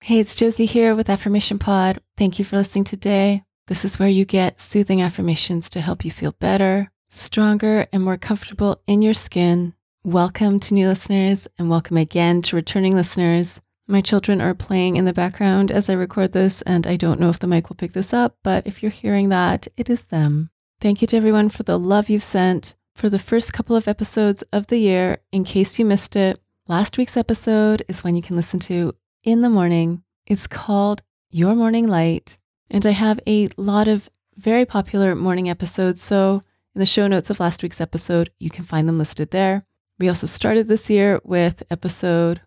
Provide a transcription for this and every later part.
Hey, it's Josie here with Affirmation Pod. Thank you for listening today. This is where you get soothing affirmations to help you feel better, stronger, and more comfortable in your skin. Welcome to new listeners and welcome again to returning listeners. My children are playing in the background as I record this, and I don't know if the mic will pick this up, but if you're hearing that, it is them. Thank you to everyone for the love you've sent for the first couple of episodes of the year. In case you missed it, last week's episode is one you can listen to in the morning. It's called Your Morning Light, and I have a lot of very popular morning episodes, so in the show notes of last week's episode, you can find them listed there. We also started this year with episode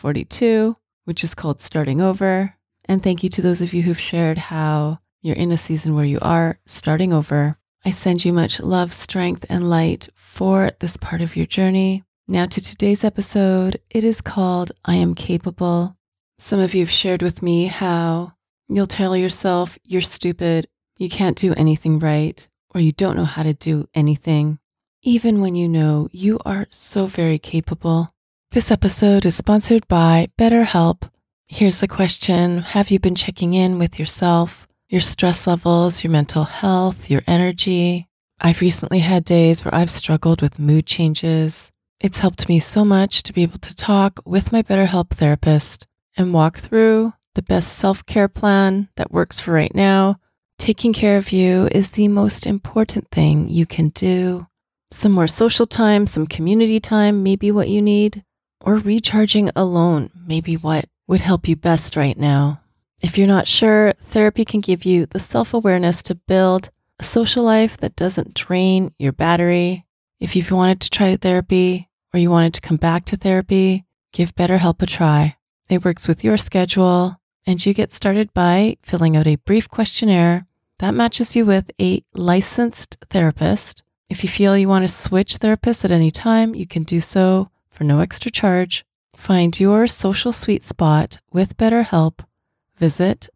442, which is called Starting Over, and thank you to those of you who've shared how you're in a season where you are starting over. I send you much love, strength, and light for this part of your journey. Now to today's episode. It is called I Am Capable. Some of you have shared with me how you'll tell yourself you're stupid, you can't do anything right, or you don't know how to do anything, even when you know you are so very capable. This episode is sponsored by BetterHelp. Here's the question. Have you been checking in with yourself, your stress levels, your mental health, your energy? I've recently had days where I've struggled with mood changes. It's helped me so much to be able to talk with my BetterHelp therapist and walk through the best self-care plan that works for right now. Taking care of you is the most important thing you can do. Some more social time, some community time may be what you need, or recharging alone may be what would help you best right now. If you're not sure, therapy can give you the self-awareness to build a social life that doesn't drain your battery. If you've wanted to try therapy or you wanted to come back to therapy, give BetterHelp a try. It works with your schedule, and you get started by filling out a brief questionnaire that matches you with a licensed therapist. If you feel you want to switch therapists at any time, you can do so for no extra charge. Find your social sweet spot with BetterHelp. Visit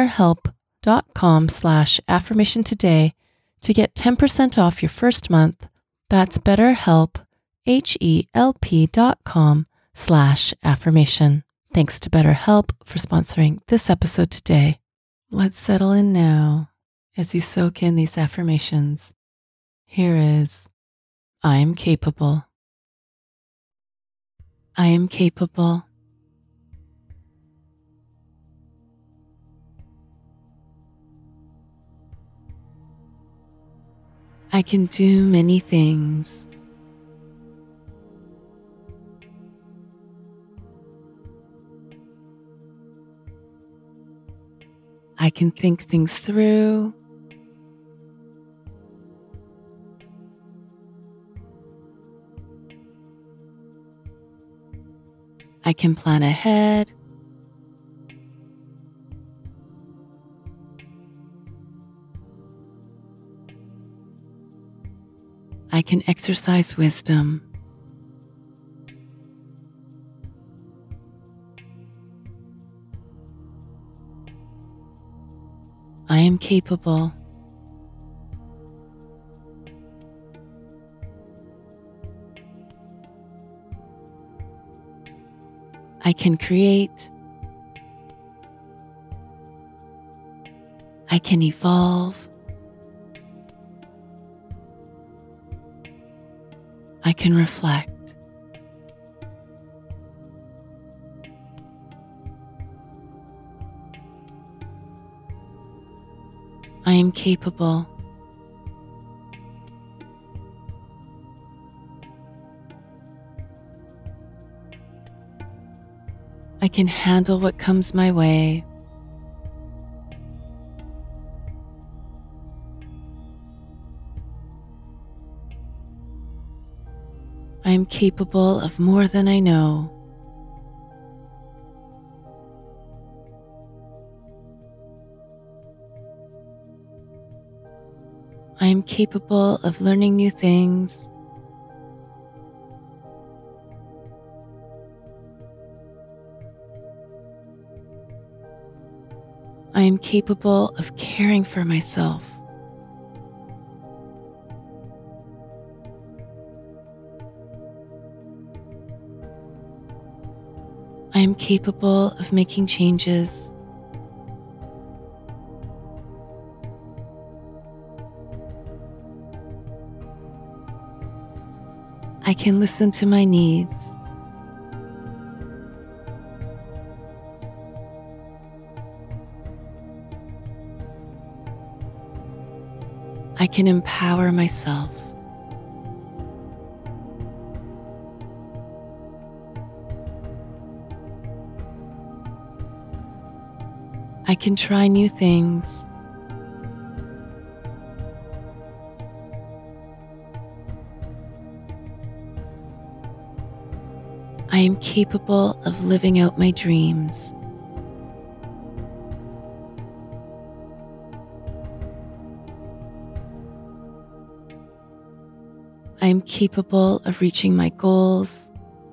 betterhelp.com/affirmation today to get 10% off your first month. That's BetterHelp, HELP.com/affirmation. Thanks to BetterHelp for sponsoring this episode today. Let's settle in now as you soak in these affirmations. Here is, I am capable. I am capable. I can do many things. I can think things through. I can plan ahead. I can exercise wisdom. I am capable. I can create. I can evolve. I can reflect. I am capable. I can handle what comes my way. I am capable of more than I know. I am capable of learning new things. I am capable of caring for myself. I am capable of making changes. I can listen to my needs. I can empower myself. I can try new things. I am capable of living out my dreams. I am capable of reaching my goals.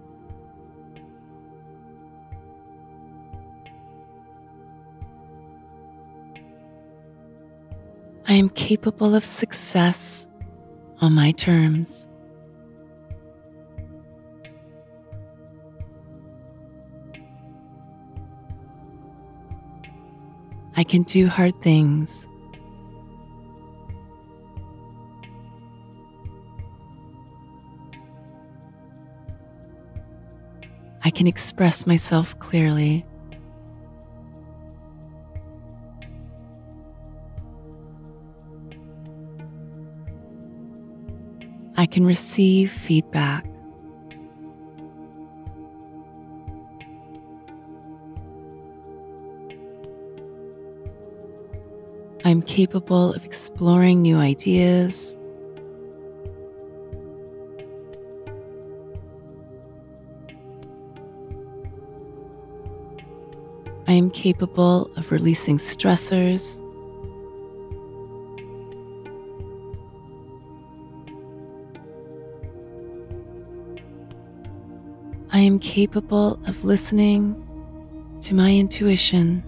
I am capable of success on my terms. I can do hard things. I can express myself clearly. I can receive feedback. I'm capable of exploring new ideas. I am capable of releasing stressors. I am capable of listening to my intuition.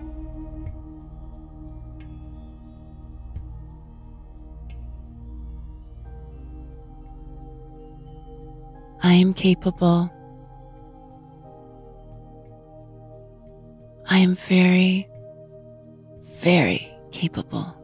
I am capable. I am very, very capable.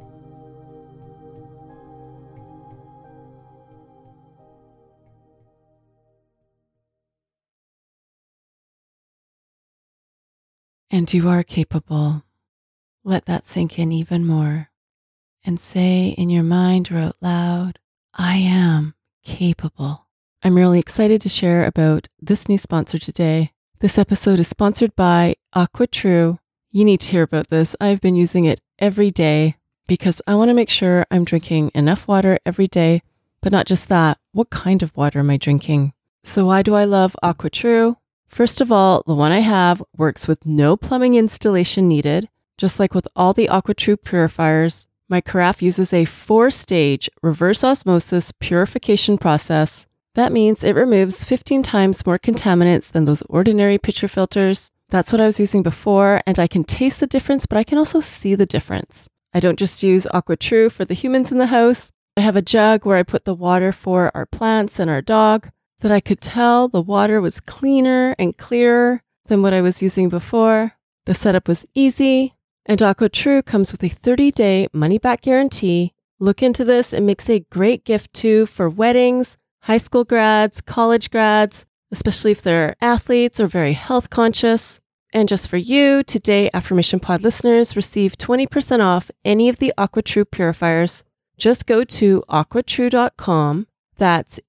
And you are capable. Let that sink in even more. And say in your mind or out loud, I am capable. I'm really excited to share about this new sponsor today. This episode is sponsored by AquaTrue. You need to hear about this. I've been using it every day because I want to make sure I'm drinking enough water every day, but not just that. What kind of water am I drinking? So why do I love AquaTrue? First of all, the one I have works with no plumbing installation needed. Just like with all the AquaTrue purifiers, my carafe uses a 4-stage reverse osmosis purification process. That means it removes 15 times more contaminants than those ordinary pitcher filters. That's what I was using before, and I can taste the difference, but I can also see the difference. I don't just use AquaTrue for the humans in the house. I have a jug where I put the water for our plants and our dog, that I could tell the water was cleaner and clearer than what I was using before. The setup was easy, and AquaTrue comes with a 30-day money-back guarantee. Look into this. It makes a great gift too for weddings, high school grads, college grads, especially if they're athletes or very health conscious. And just for you, today Affirmation Pod listeners receive 20% off any of the AquaTrue purifiers. Just go to aquatrue.com. That's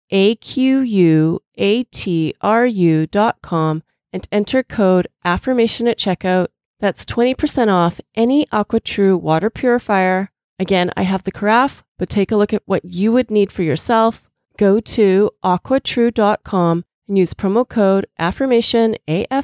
AQUATRU.com and enter code AFFIRMATION at checkout. That's 20% off any AquaTrue water purifier. Again, I have the carafe, but take a look at what you would need for yourself. Go to aquatrue.com and use promo code AFFIRMATION,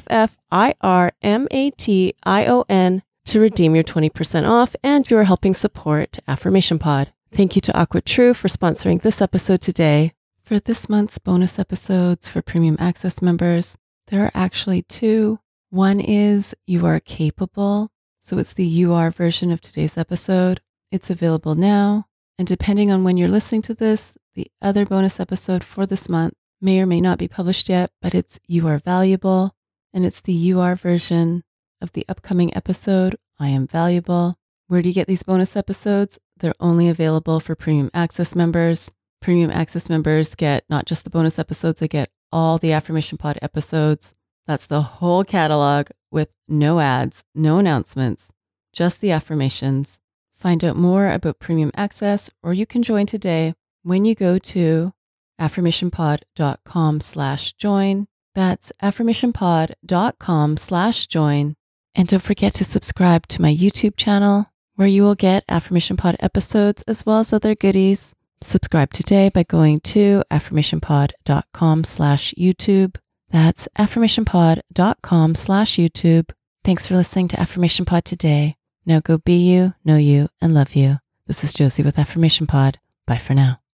AFFIRMATION, to redeem your 20% off, and you are helping support Affirmation Pod. Thank you to AquaTrue for sponsoring this episode today. For this month's bonus episodes for Premium Access members, there are actually 2. One is You Are Capable. So it's the You Are version of today's episode. It's available now. And depending on when you're listening to this, the other bonus episode for this month may or may not be published yet, but it's You Are Valuable. and it's the UR version of the upcoming episode, I Am Valuable. Where do you get these bonus episodes? They're only available for Premium Access members. Premium Access members get not just the bonus episodes, they get all the Affirmation Pod episodes. That's the whole catalog with no ads, no announcements, just the affirmations. Find out more about Premium Access, or you can join today when you go to affirmationpod.com/join. That's affirmationpod.com/join. And don't forget to subscribe to my YouTube channel, where you will get Affirmation Pod episodes as well as other goodies. Subscribe today by going to affirmationpod.com/YouTube. That's affirmationpod.com/YouTube. Thanks for listening to Affirmation Pod today. Now go be you, know you, and love you. This is Josie with Affirmation Pod. Bye for now.